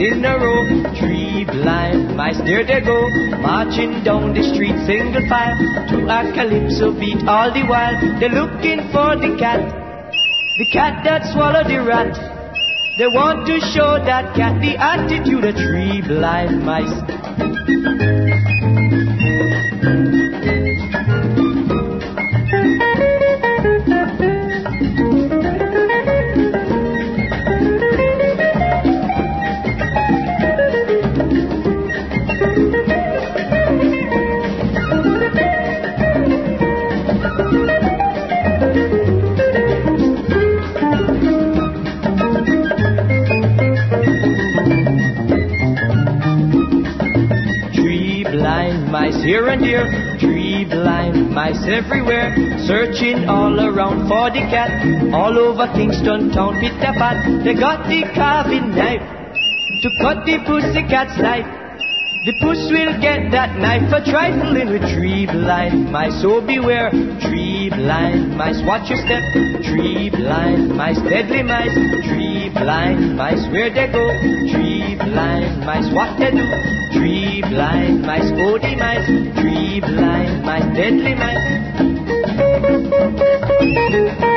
in a row. Three blind mice, there they go, marching down the street single file, to a calypso beat all the while. They're looking for the cat that swallowed the rat. They want to show that cat the attitude of three blind mice. Here and there, three blind mice everywhere, searching all around for the cat. All over Kingston town, pit-a-pat, they got the carving knife to cut the pussycat's life. The puss will get that knife for trifling with three blind mice. So beware, three blind mice, watch your step. Three blind mice, deadly mice. Three blind mice, where they go? Three blind mice, what they do? Three blind mice, oh the mice. Three blind mice, deadly mice.